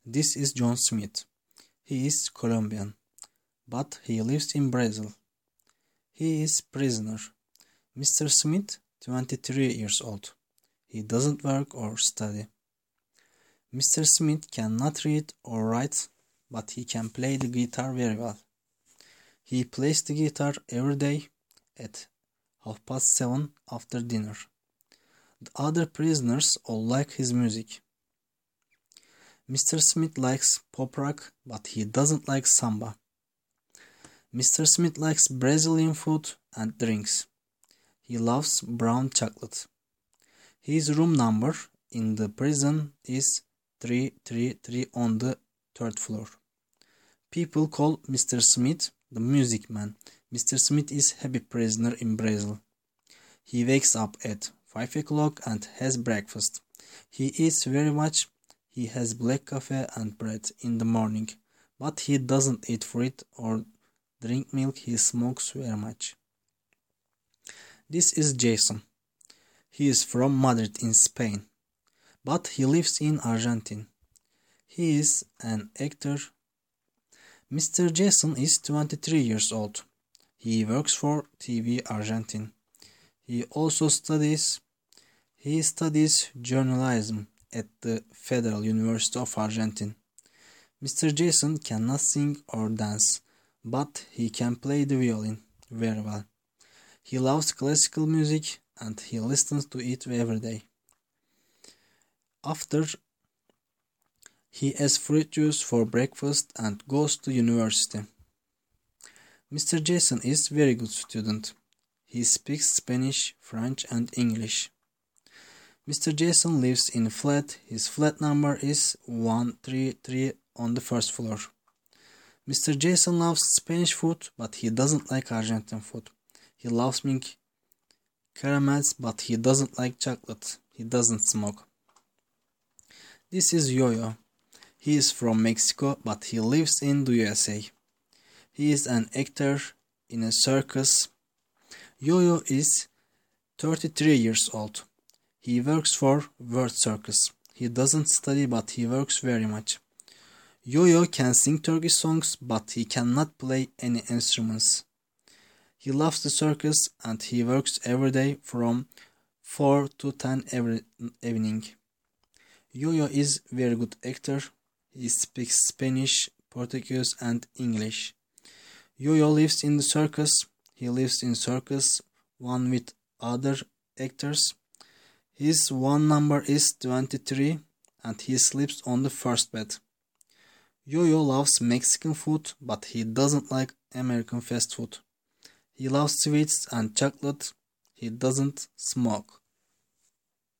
This is John Smith. He is Colombian, but he lives in Brazil. He is prisoner. Mr. Smith, 23 years old. He doesn't work or study. Mr. Smith cannot read or write, but he can play the guitar very well. He plays the guitar every day at 7:30 after dinner. The other prisoners all like his music. Mr. Smith likes pop rock, but he doesn't like samba. Mr. Smith likes Brazilian food and drinks. He loves brown chocolate. His room number in the prison is 333 on the third floor. People call Mr. Smith the music man. Mr. Smith is happy prisoner in Brazil. He wakes up at 5 o'clock and has breakfast. He eats very much. He has black coffee and bread in the morning, but he doesn't eat fruit or drink milk. He smokes very much. This is Jason. He is from Madrid in Spain, but he lives in Argentina. He is an actor. Mr. Jason is 23 years old. He works for TV Argentina. He studies journalism at the Federal University of Argentina. Mr. Jason cannot sing or dance, but he can play the violin very well. He loves classical music and he listens to it every day. After he has fruit juice for breakfast and goes to university. Mr. Jason is very good student. He speaks Spanish, French and English. Mr. Jason lives in a flat. His flat number is 133 on the first floor. Mr. Jason loves Spanish food, but he doesn't like Argentine food. He loves milk, caramels, but he doesn't like chocolate. He doesn't smoke. This is Yo-Yo. He is from Mexico, but he lives in the USA. He is an actor in a circus. Yo-Yo is 33 years old. He works for World Circus. He doesn't study, but he works very much. Yo-Yo can sing Turkish songs, but he cannot play any instruments. He loves the circus and he works every day from 4 to 10 every evening. Yo-Yo is very good actor. He speaks Spanish, Portuguese and English. Yo-Yo lives in the circus. He lives in circus one with other actors. His one number is 23 and he sleeps on the first bed. Yo-Yo loves Mexican food, but he doesn't like American fast food. He loves sweets and chocolate. He doesn't smoke.